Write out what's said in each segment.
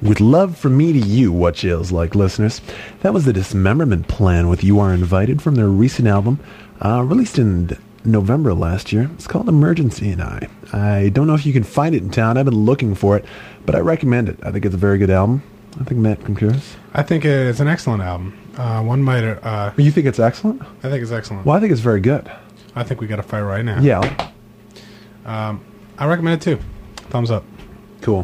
With love from me to you, What Chills Like listeners. That was the Dismemberment Plan with You Are Invited from their recent album, released in November last year. It's called Emergency and I don't know if you can find it in town. I've been looking for it, but I recommend it. I think it's a very good album. I think Matt concurs. I think it's an excellent album. One might... you think it's excellent? I think it's excellent. Well, I think it's very good. I think we got to fight right now. Yeah. I recommend it too. Thumbs up. Cool.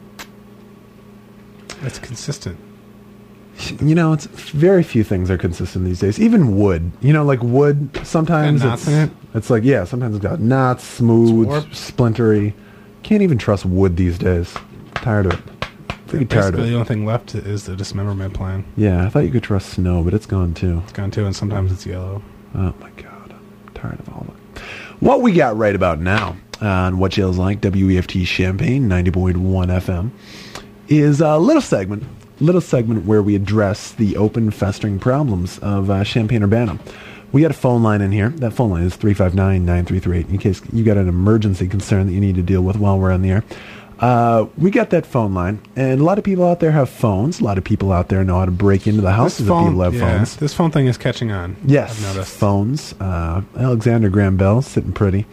It's consistent. You know, it's very few things are consistent these days. Even wood. You know, like wood, sometimes it's like, yeah, sometimes it's got knots, smooth, splintery. Can't even trust wood these days. Tired of it. Basically, the only thing left is the Dismemberment Plan. Yeah, I thought you could trust snow, but it's gone too. It's gone too, and sometimes it's yellow. Oh my God, I'm tired of all that. What we got right about now on What Chills Like, WEFT Champaign 90.1 FM, is a little segment where we address the open, festering problems of Champaign-Urbana. We got a phone line in here. That phone line is 359-9338 in case you got an emergency concern that you need to deal with while we're on the air. We got that phone line, and a lot of people out there have phones. A lot of people out there know how to break into the houses of people have phones. This phone thing is catching on. Yes, I've noticed. Phones. Alexander Graham Bell sitting pretty.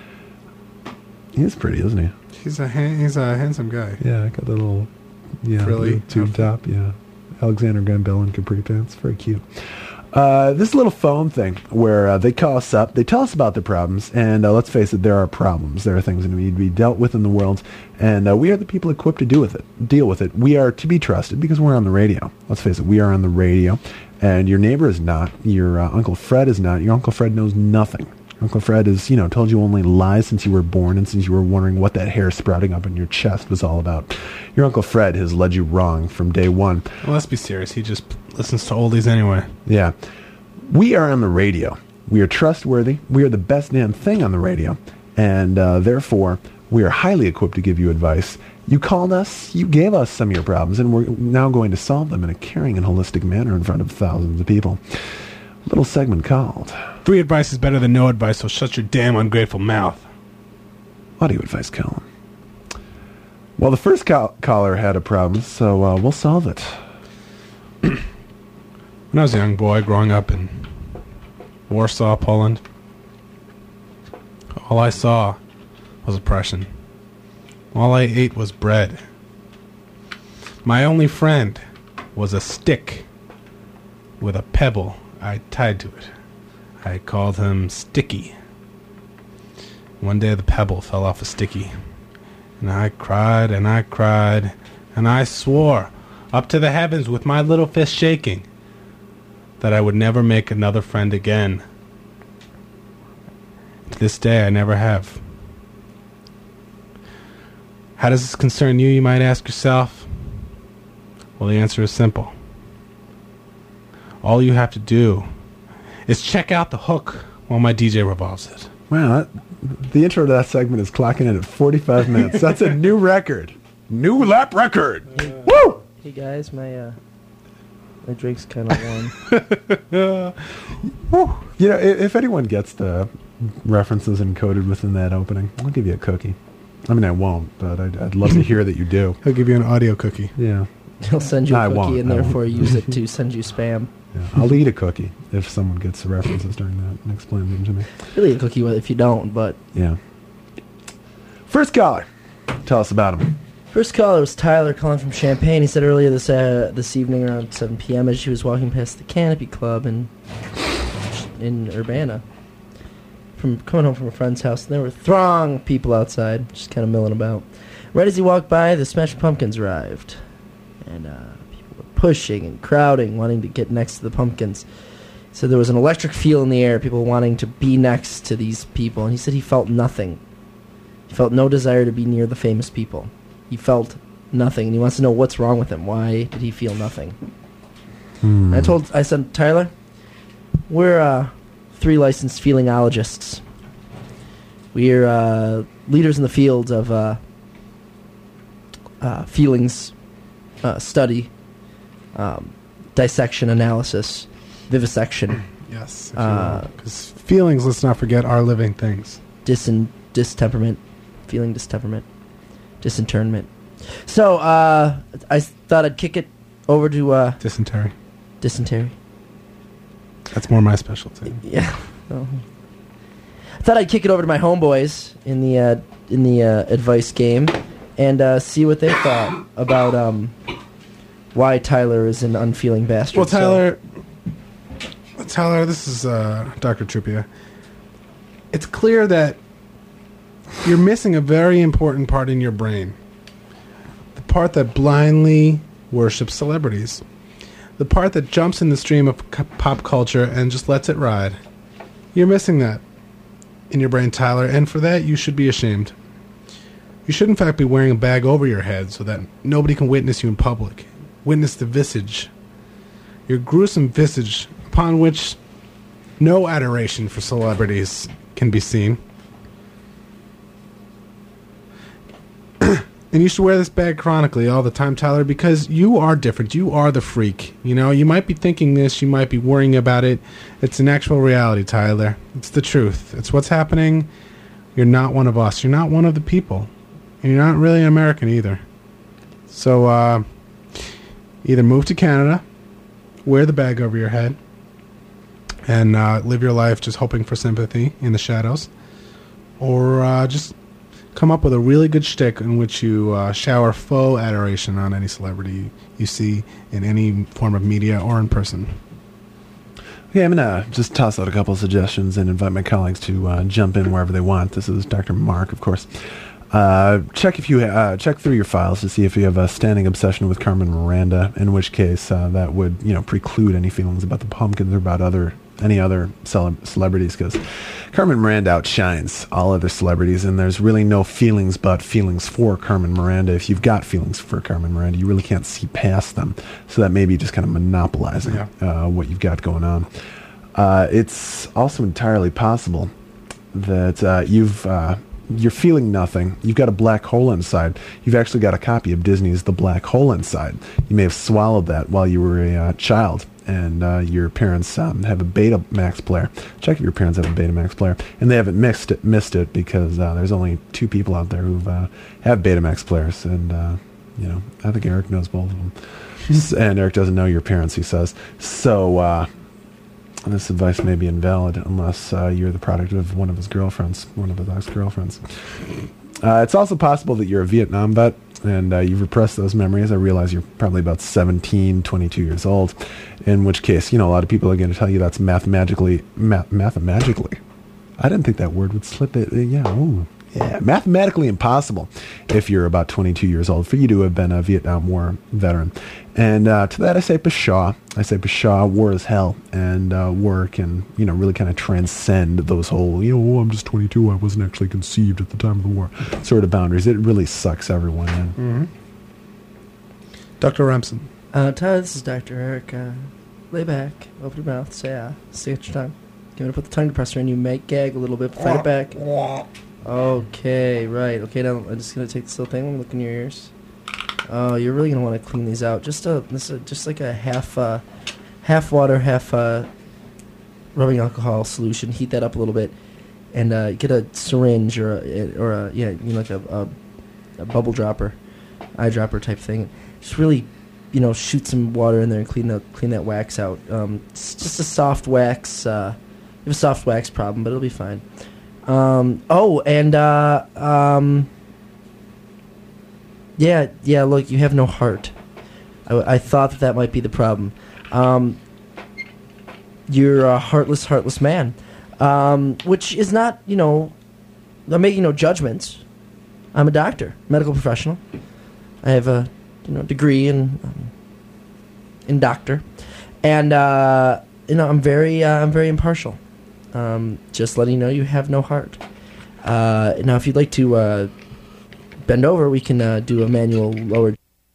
He is pretty, isn't he? He's a handsome guy. Yeah, got the little frilly tube top. Yeah, Alexander Graham Bell in capri pants. Very cute. This little phone thing where they call us up, they tell us about their problems, and let's face it, there are problems. There are things that need to be dealt with in the world, and we are the people equipped to deal with it. We are to be trusted because we're on the radio. Let's face it, we are on the radio, and your neighbor is not. Your Uncle Fred is not. Your Uncle Fred knows nothing. Uncle Fred has, told you only lies since you were born and since you were wondering what that hair sprouting up in your chest was all about. Your Uncle Fred has led you wrong from day one. Well, let's be serious. He just listens to oldies anyway. Yeah. We are on the radio. We are trustworthy. We are the best damn thing on the radio. And therefore, we are highly equipped to give you advice. You called us. You gave us some of your problems, and we're now going to solve them in a caring and holistic manner in front of thousands of people. A little segment called... Free advice is better than no advice, so shut your damn ungrateful mouth. Audio advice column. Well, the first caller had a problem, so we'll solve it. When I was a young boy growing up in Warsaw, Poland, all I saw was oppression. All I ate was bread. My only friend was a stick with a pebble I tied to it. I called him Sticky. One day the pebble fell off a Sticky, and I cried and I cried, and I swore up to the heavens with my little fist shaking that I would never make another friend again. To this day, I never have. How does this concern you, you might ask yourself? Well, the answer is simple. All you have to do is check out the hook while my DJ revolves it. Wow, the intro to that segment is clocking in at 45 minutes. That's a new record. New lap record. Woo! Hey guys, my drink's kind of warm. If anyone gets the references encoded within that opening, I'll give you a cookie. I mean, I won't, but I'd love to hear that you do. He'll give you an audio cookie. Yeah. He'll send you a cookie and therefore use it to send you spam. Yeah, I'll eat a cookie if someone gets the references during that and explains them to me. Really a cookie if you don't, but... Yeah. First caller. Tell us about him. First caller was Tyler calling from Champaign. He said earlier this evening around 7 p.m. as she was walking past the Canopy Club in Urbana, from coming home from a friend's house, and there were a throng of people outside, just kind of milling about. Right as he walked by, the Smashing Pumpkins arrived. And people were pushing and crowding, wanting to get next to the Pumpkins. So there was an electric feel in the air, people wanting to be next to these people. And he said he felt nothing. He felt no desire to be near the famous people. He felt nothing, and he wants to know what's wrong with him. Why did he feel nothing? I said, Tyler, we're 3 licensed feelingologists. We're leaders in the field of feelings study, dissection, analysis, vivisection. Yes, because feelings, let's not forget, are living things. Distemperament, feeling distemperament, disinternment, So, I thought I'd kick it over to Dysentery. dysentery. That's more my specialty. Yeah. Oh. I thought I'd kick it over to my homeboys in the advice game and see what they thought about why Tyler is an unfeeling bastard. Well, Tyler, this is Dr. Trupia. It's clear that you're missing a very important part in your brain. The part that blindly worships celebrities. The part that jumps in the stream of pop culture and just lets it ride. You're missing that in your brain, Tyler, and for that you should be ashamed. You should in fact be wearing a bag over your head so that nobody can witness you in public. Witness the visage. Your gruesome visage upon which no adoration for celebrities can be seen. And you should wear this bag chronically all the time, Tyler, because you are different. You are the freak. You know, you might be thinking this, you might be worrying about it. It's an actual reality, Tyler. It's the truth. It's what's happening. You're not one of us. You're not one of the people. And you're not really an American either. So, either move to Canada, wear the bag over your head, and live your life just hoping for sympathy in the shadows, or just come up with a really good shtick in which you shower faux adoration on any celebrity you see in any form of media or in person. Okay, I'm going to just toss out a couple of suggestions and invite my colleagues to jump in wherever they want. This is Dr. Mark, of course. Check through your files to see if you have a standing obsession with Carmen Miranda, in which case that would preclude any feelings about the Pumpkins or about any other celebrities, because Carmen Miranda outshines all other celebrities, and there's really no feelings but feelings for Carmen Miranda. If you've got feelings for Carmen Miranda, you really can't see past them, so that may be just kind of monopolizing what you've got going on. It's also entirely possible that you're feeling nothing. You've got a black hole inside. You've actually got a copy of Disney's The Black Hole inside. You may have swallowed that while you were a child, and your parents have a Betamax player. Check if your parents have a Betamax player. And they haven't missed it because there's only 2 people out there who have Betamax players. And, I think Eric knows both of them. And Eric doesn't know your parents, he says. So, this advice may be invalid unless you're the product of one of his ex-girlfriends. It's also possible that you're a Vietnam vet and you've repressed those memories. I realize you're probably about 17, 22 years old, in which case, a lot of people are going to tell you that's mathematically. I didn't think that word would slip it. Mathematically impossible if you're about 22 years old for you to have been a Vietnam War veteran. And to that I say pshaw. War is hell, and war can, really kind of transcend those whole, I'm just 22, I wasn't actually conceived at the time of the war sort of boundaries. It really sucks everyone in. Mm-hmm. Dr. Remsen. Tyler, this is Dr. Eric. Lay back, open your mouth, say at your tongue. I'm going to put the tongue depressor in, you might gag a little bit, but fight it back. Okay, right. Okay, now I'm just gonna take this little thing and look in your ears. Oh, you're really gonna want to clean these out. Just like a half water, half rubbing alcohol solution. Heat that up a little bit, and get a syringe or like a bubble dropper, eyedropper type thing. Just really, shoot some water in there and clean that wax out. It's just a soft wax. You have a soft wax problem, but it'll be fine. Look, you have no heart. I thought that might be the problem. You're a heartless man, which is not, I'm making no judgments. I'm a doctor, medical professional. I have a, degree in doctor, and I'm very impartial. Just letting you know you have no heart. Now, if you'd like to bend over, we can do a manual lower.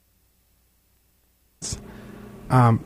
I'm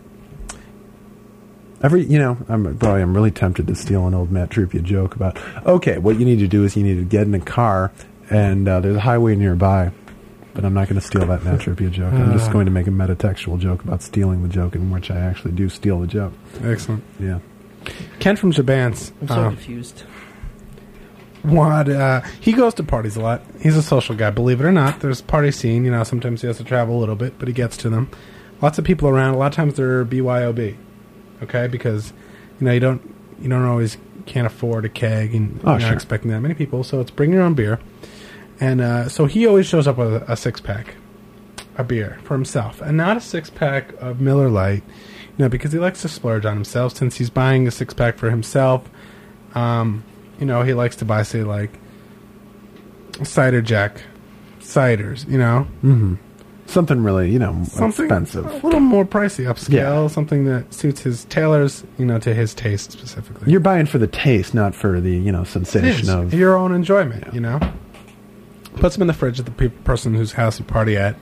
really tempted to steal an old Matt Trupia joke about, okay, what you need to do is you need to get in a car, and there's a highway nearby, but I'm not going to steal that Matt Trupia joke. I'm just going to make a metatextual joke about stealing the joke, in which I actually do steal the joke. Excellent. Yeah. Ken from Jabans. I'm so confused. he goes to parties a lot. He's a social guy, believe it or not. There's party scene. You know, sometimes he has to travel a little bit, but he gets to them. Lots of people around. A lot of times they're BYOB, okay? Because you don't always can't afford a keg, and you're not expecting that many people. So it's bring your own beer, and so he always shows up with a 6-pack, a beer for himself, and not a 6-pack of Miller Lite. Because he likes to splurge on himself. Since he's buying a 6-pack for himself, he likes to buy, say, like Cider Jack ciders. Mm-hmm. Something really, expensive. A little more pricey, upscale, something that suits tailors, to his taste specifically. You're buying for the taste, not for the, sensation of your own enjoyment. Puts them in the fridge of the person whose house you party at.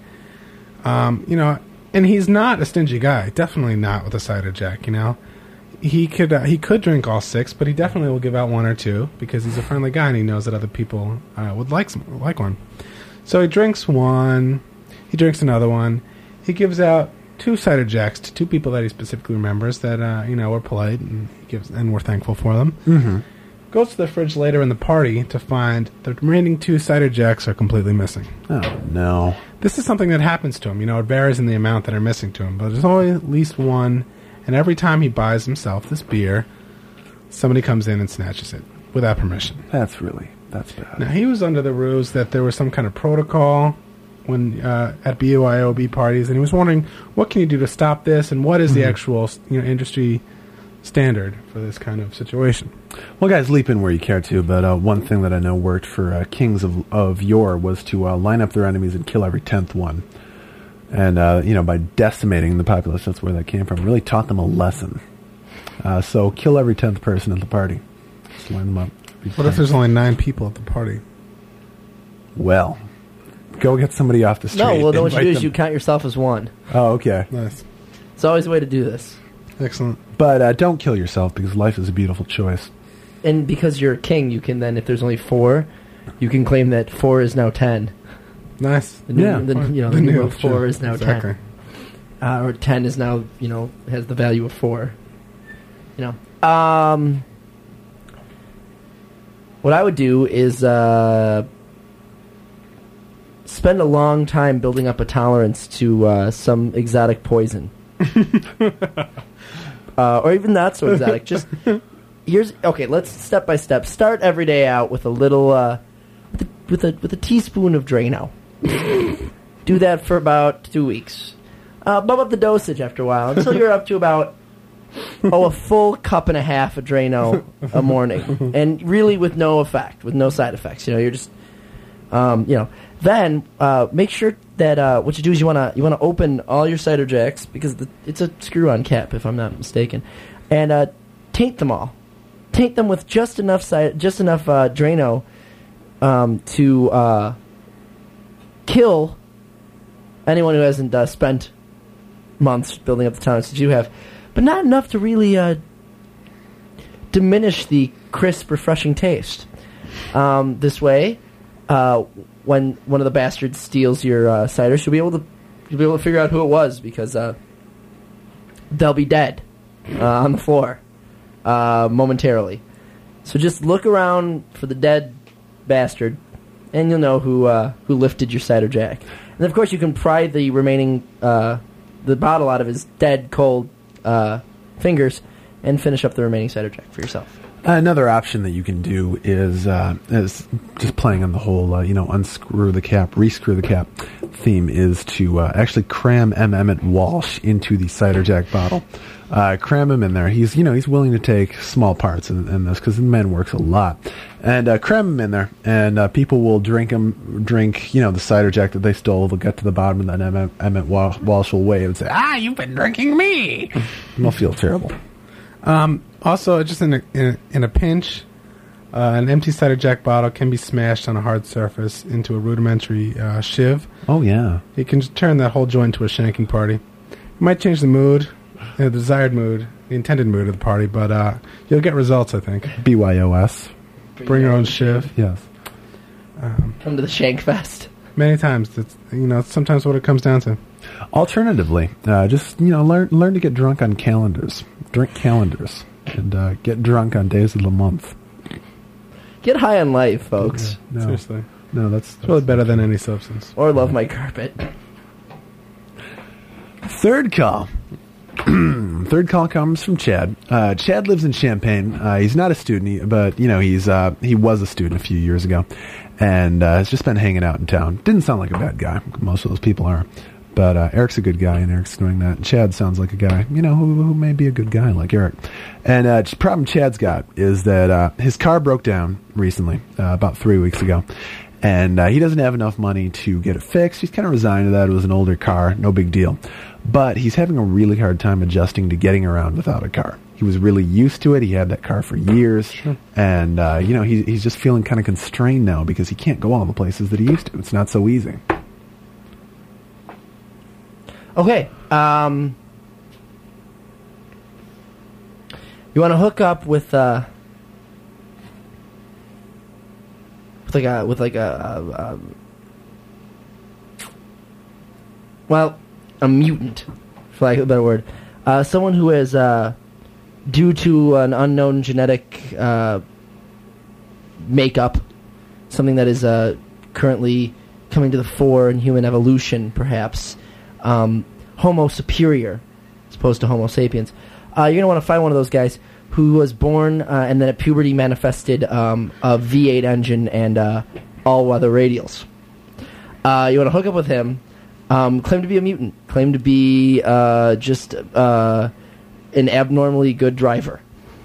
And he's not a stingy guy. Definitely not with a Cider Jack. He could drink all 6, but he definitely will give out 1 or 2 because he's a friendly guy and he knows that other people would like one. So he drinks 1. He drinks another one. He gives out 2 Cider Jacks to 2 people that he specifically remembers that were polite and we're thankful for them. Mm-hmm. Goes to the fridge later in the party to find the remaining 2 Cider Jacks are completely missing. Oh no! This is something that happens to him. It varies in the amount that are missing to him, but there's always at least 1. And every time he buys himself this beer, somebody comes in and snatches it without permission. That's bad. Now he was under the ruse that there was some kind of protocol when at BYOB parties, and he was wondering what can you do to stop this, and what is the actual industry standard for this kind of situation. Well, guys, leap in where you care to, but one thing that I know worked for kings of yore was to line up their enemies and kill every 10th one. And, by decimating the populace, that's where that came from, really taught them a lesson. So kill every 10th person at the party. Just line them up. What if there's only 9 people at the party? Well, go get somebody off the street. No, well, then what you do is you count yourself as 1. Oh, okay. Nice. It's always a way to do this. Excellent. But don't kill yourself, because life is a beautiful choice. And because you're a king, you can then, if there's only 4, you can claim that 4 is now 10. Nice. The new 4 is now 10. Or 10 is now, has the value of 4. What I would do is spend a long time building up a tolerance to some exotic poison. Or even not so exotic. Just let's step by step. Start every day out with a little with a teaspoon of Drano. Do that for about 2 weeks. Bump up the dosage after a while until you're up to about a full cup and a half of Drano a morning, and really with no effect, with no side effects. You're just Then make sure that what you do is you want to open all your cider jacks, because it's a screw-on cap, if I'm not mistaken, and taint them all. Taint them with just enough Drano to kill anyone who hasn't spent months building up the tolerance that you have, but not enough to really diminish the crisp, refreshing taste. This way, when one of the bastards steals your cider, you'll be able to figure out who it was, because they'll be dead on the floor momentarily. So just look around for the dead bastard, and you'll know who lifted your cider jack. And of course, you can pry the remaining the bottle out of his dead, cold fingers and finish up the remaining cider jack for yourself. Another option that you can do is just playing on the whole, unscrew the cap, rescrew the cap theme, is to actually cram Emmett Walsh into the cider jack bottle. Cram him in there. He's willing to take small parts in this, because the man works a lot. And cram him in there, and people will drink the cider jack that they stole. They'll get to the bottom, and then Emmett Walsh will wave and say, you've been drinking me. And they'll feel terrible. Also, just in a pinch, an empty cider jack bottle can be smashed on a hard surface into a rudimentary shiv. Oh, yeah. You can turn that whole joint into a shanking party. It might change the mood, the desired mood, the intended mood of the party, but you'll get results, I think. BYOS. Bring your own shiv. Yes. Come to the Shank Fest. Many times. It's sometimes what it comes down to. Alternatively, just learn to get drunk on calendars. Drink calendars. And get drunk on days of the month. Get high on life, folks. No, Seriously. no, that's It's really better than any substance. Or love my carpet. Third call. Third call comes from Chad. Chad lives in Champaign. He's not a student, but he was a student a few years ago, and has just been hanging out in town. Didn't sound like a bad guy. Most of those people are, but Eric's a good guy, and Eric's doing that. And Chad sounds like a guy, who may be a good guy like Eric. And problem Chad's got is that his car broke down recently, about 3 weeks ago. And he doesn't have enough money to get it fixed. He's kind of resigned to that. It was an older car, no big deal. But he's having a really hard time adjusting to getting around without a car. He was really used to it. He had that car for years. Sure. And, he's just feeling kind of constrained now because he can't go all the places that he used to. It's not so easy. Okay. You want to hook up with a mutant, for lack of a better word. Someone who is, due to an unknown genetic makeup, something that is currently coming to the fore in human evolution, perhaps, Homo superior, as opposed to Homo sapiens. You're going to want to find one of those guys who was born and then at puberty manifested a V8 engine and all-weather radials. You want to hook up with him, claim to be a mutant, claim to be just an abnormally good driver,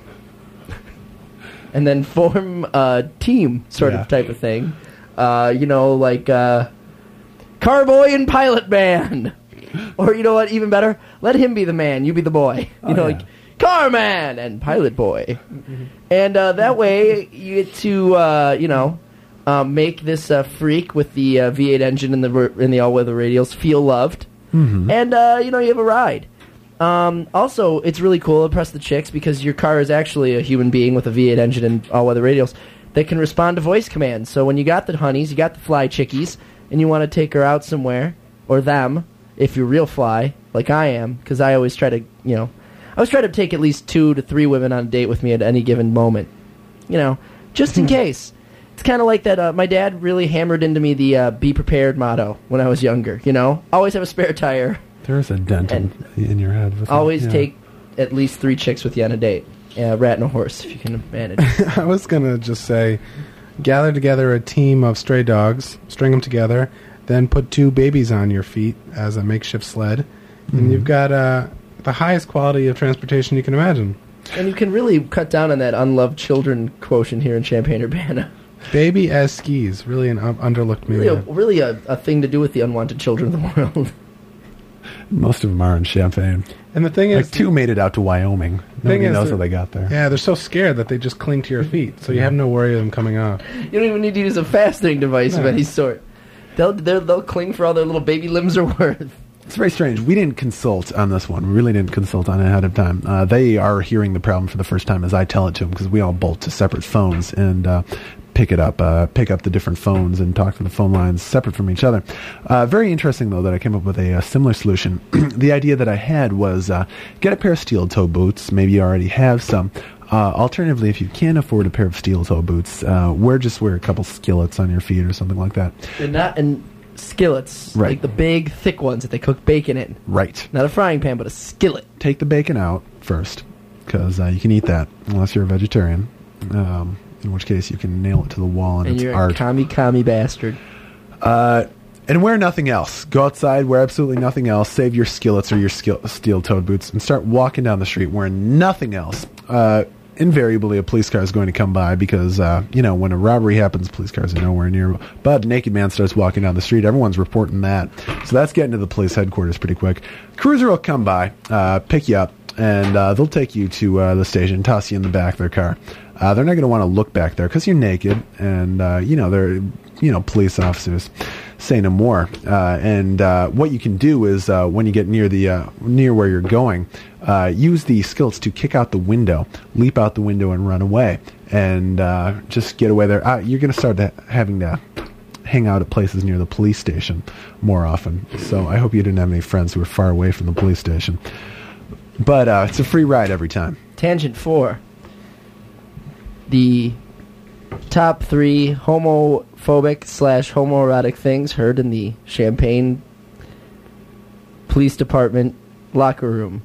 and then form a team sort of type of thing. Like Carboy and Pilot Man. Or you know what, even better, let him be the man, you be the boy. Like Carman and Pilot Boy. Mm-hmm. And that way you get to, make this freak with the V8 engine and the all-weather radials feel loved. Mm-hmm. And, you have a ride. Also, it's really cool to impress the chicks because your car is actually a human being with a V8 engine and all-weather radials that can respond to voice commands. So when you got the honeys, you got the fly chickies, and you want to take her out somewhere, or them, if you're real fly, like I am, because I always try to, take at least 2 to 3 women on a date with me at any given moment. Just in case. It's kind of like that, my dad really hammered into me the be prepared motto when I was younger, Always have a spare tire. There's a dent in your head. Always take at least 3 chicks with you on a date. A rat and a horse, if you can manage. I was going to just say, gather together a team of stray dogs, string them together, then put 2 babies on your feet as a makeshift sled, and you've got the highest quality of transportation you can imagine. And you can really cut down on that unloved children quotient here in Champaign-Urbana. Baby as skis, really an underlooked media. Really a thing to do with the unwanted children of the world. Most of them are in Champaign. And the thing is, like 2 made it out to Wyoming. Nobody knows how they got there. Yeah, they're so scared that they just cling to your feet, so you have no worry of them coming off. You don't even need to use a fastening device of any sort. They'll cling for all their little baby limbs are worth. It's very strange. We didn't consult on this one. We really didn't consult on it ahead of time. They are hearing the problem for the first time as I tell it to them because we all bolt to separate phones and pick up the different phones and talk to the phone lines separate from each other. Very interesting, though, that I came up with a similar solution. The idea that I had was get a pair of steel-toe boots. Maybe you already have some. Alternatively, if you can't afford a pair of steel-toe boots, wear a couple skillets on your feet or something like that. And skillets, right? Like the big, thick ones that they cook bacon in. Right. Not a frying pan, but a skillet. Take the bacon out first, because you can eat that unless you're a vegetarian. In which case, you can nail it to the wall, and it's you're art. A commie bastard. And wear nothing else. Go outside, wear absolutely nothing else. Save your skillets or your steel-toed boots, and start walking down the street wearing nothing else. Invariably, a police car is going to come by because, when a robbery happens, police cars are nowhere near. But a naked man starts walking down the street. Everyone's reporting that. So that's getting to the police headquarters pretty quick. Cruiser will come by, pick you up, and they'll take you to the station, toss you in the back of their car. They're not going to want to look back there because you're naked, and, they're, police officers. Say no more. And what you can do is when you get near where you're going, use the skillets to kick out the window, leap out the window, and run away, and just get away there. You're going to start having to hang out at places near the police station more often. So I hope you didn't have any friends who were far away from the police station. But it's a free ride every time. Tangent 4. The top 3 homophobic / homoerotic things heard in the Champaign Police Department locker room.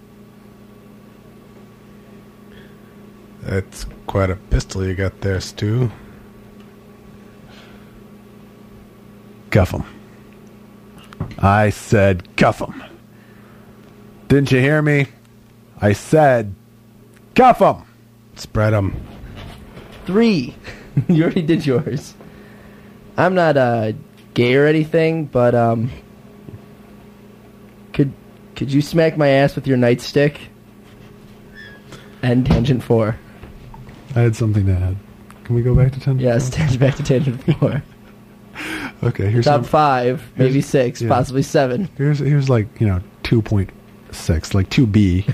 That's quite a pistol you got there, Stu. Cuff 'em. I said cuff 'em. Didn't you hear me? I said cuff 'em. Spread them. 3. You already did yours. I'm not gay or anything, but could you smack my ass with your nightstick? And tangent 4. I had something to add. Can we go back to 10? Yes, back to tangent 4. Okay, here's Top some, 5, maybe here's- 6, yeah. possibly 7. here's like 2.6, like 2B.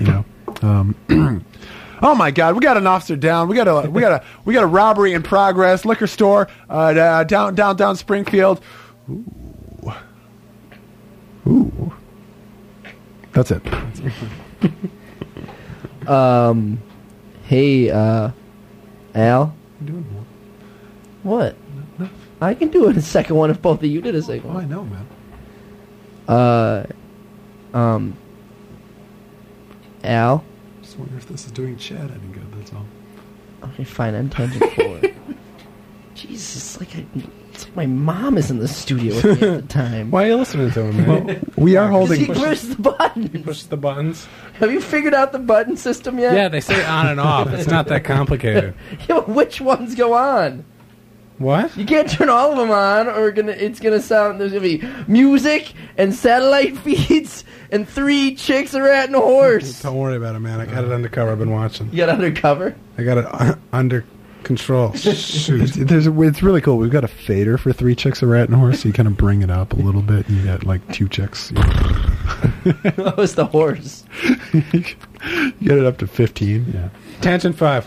Oh my God, we got an officer down. We got a robbery in progress. Liquor store down Springfield. Ooh. That's it. Hey, Al. I'm doing more. What? I can do it a second one if both of you did a second Oh, I one. know, man. Al? Just wonder if this is doing Chad any good. That's all. Okay, fine, I'm tangent 4. Jesus, it's like my mom is in the studio with me at the time. Why are you listening to him, man? We are Because he holding. pushes the button. He pushes the buttons. Have you figured out the button system yet? Yeah, they say on and off. It's not that complicated. Yeah, but which ones go on? What? You can't turn all of them on, or it's gonna sound. There's gonna be music and satellite feeds and 3 chicks, a rat, and a horse. Don't worry about it, man. I got it undercover. I've been watching. You got undercover. I got it under control. Shoot. It's really cool. We've got a fader for 3 chicks, a rat, and a horse. So you kind of bring it up a little bit, and you get like 2 chicks. That was the horse. You get it up to 15. Yeah. Tangent 5.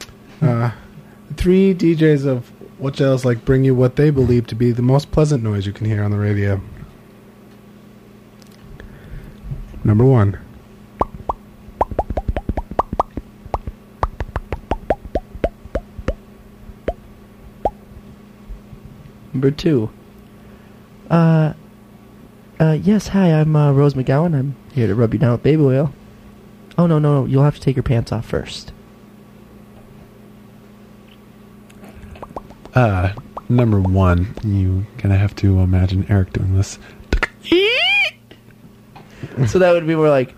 3 DJs of What Jails Like bring you what they believe to be the most pleasant noise you can hear on the radio. Number 1. Number 2. Yes, hi, I'm Rose McGowan. I'm here to rub you down with baby oil. Oh, no, you'll have to take your pants off first. Number 1, you gonna have to imagine Eric doing this. So that would be more like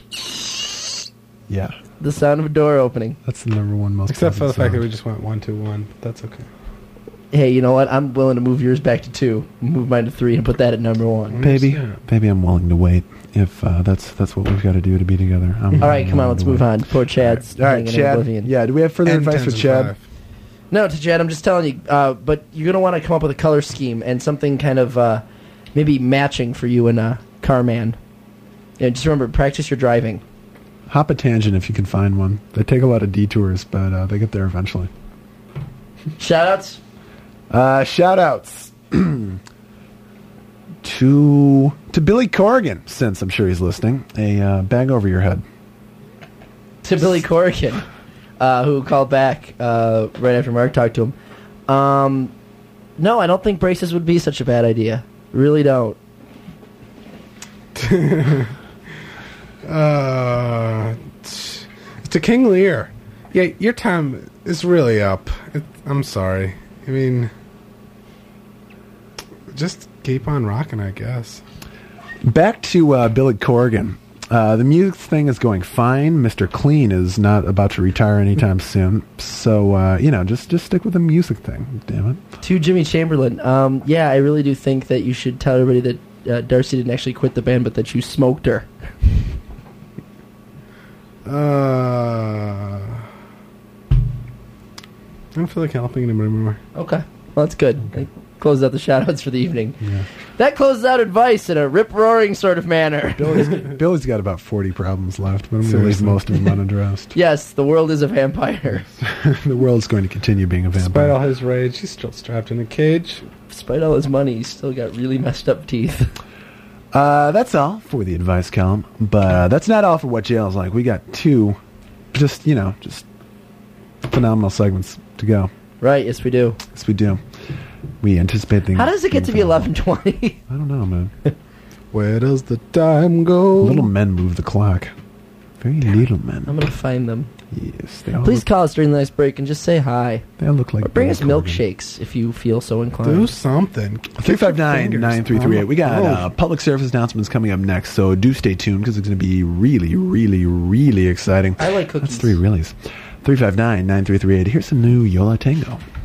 Yeah, the sound of a door opening. that's the number 1 most. Except for the pleasant fact that we sound. just went 1, 2, 1. But that's okay. Hey, you know what? I'm willing to move yours back to 2, move mine to 3, and put that at number 1. Baby, Yeah. baby, I'm willing to wait. If that's what we've got to do to be together. I'm All right, come on, willing let's to move wait. on. Poor Chad's All right, hanging in Chad. oblivion. Yeah, do we have further And advice for Tangent Chad? 5. No, to Chad, I'm just telling you. But you're gonna want to come up with a color scheme and something kind of maybe matching for you and Carman. Yeah, just remember, practice your driving. Hop a tangent if you can find one. They take a lot of detours, but they get there eventually. Shoutouts. Shout outs to Billy Corrigan, since I'm sure he's listening. A bag over your head. To Billy Corrigan, who called back right after Mark talked to him. No, I don't think braces would be such a bad idea. Really don't. To King Lear. Yeah, your time is really up. I'm sorry. I mean, just keep on rocking, I guess. Back to Billy Corrigan. The music thing is going fine. Mr. Clean is not about to retire anytime soon. So, just stick with the music thing. Damn it. To Jimmy Chamberlain. Yeah, I really do think that you should tell everybody that Darcy didn't actually quit the band, but that you smoked her. I don't feel like helping anybody anymore. Okay. Well, that's good. That closes out the shoutouts for the evening. Yeah. That closes out advice in a rip-roaring sort of manner. Billy's got about 40 problems left, but I'm going to leave Seriously. most of them unaddressed. Yes, the world is a vampire. The world's going to continue being a Despite vampire. all his rage, he's still strapped in a cage. Despite all his money, he's still got really messed up teeth. That's all for the advice column, but that's not all for What Jail's Like. We got 2, just phenomenal segments to go. Right, yes we do. Yes, we do. We anticipate things. How does it get to be 11:20? I don't know, man. Where does the time go? Little men move the clock. Very little men. I'm gonna find them. Yes, they all Please look, call us during the nice break and just say hi. they all look like. Or bring us Billy Corgan. milkshakes if you feel so Do inclined. something. 359-9338. We got public service announcements coming up next, so do stay tuned because it's going to be really, really, really exciting. I like cookies. That's three reallys. 359-9338. Here's some new Yola Tango.